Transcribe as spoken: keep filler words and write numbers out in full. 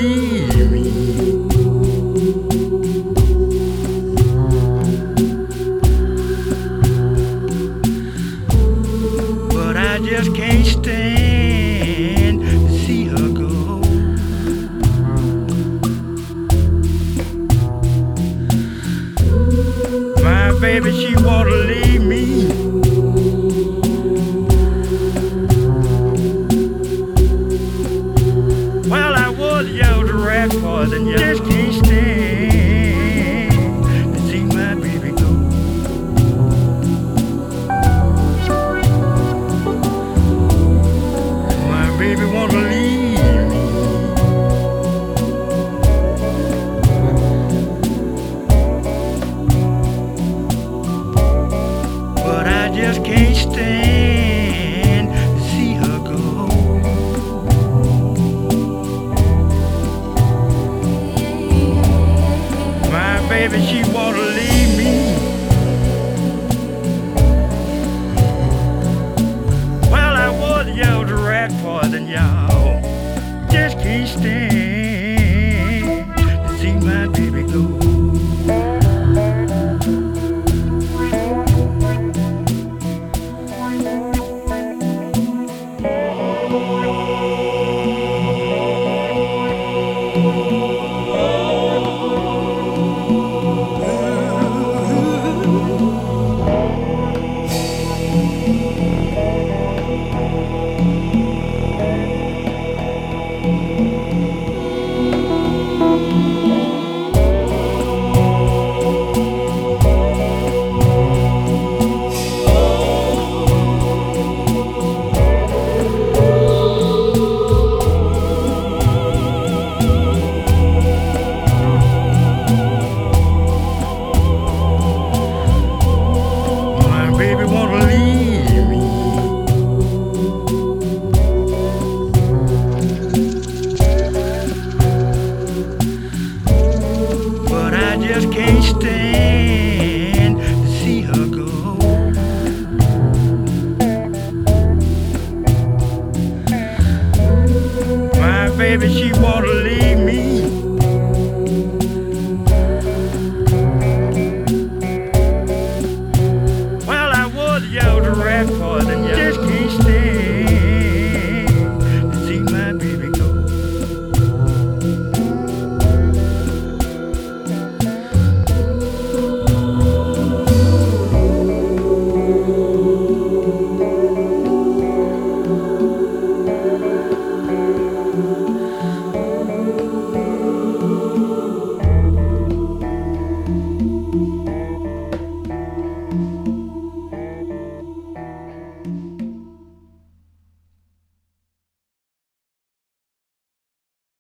leave me. But I just can't stand to see her go. My baby, she wanna leave me. Well, I was yelled rat for than you. Just can't stand to see my baby go. My baby wanna leave me. But I just can't stand to see her go. Baby, she wanna leave me. Well, I was yelled rat for than y'all. Just can't stand to see my baby go. Just can't stand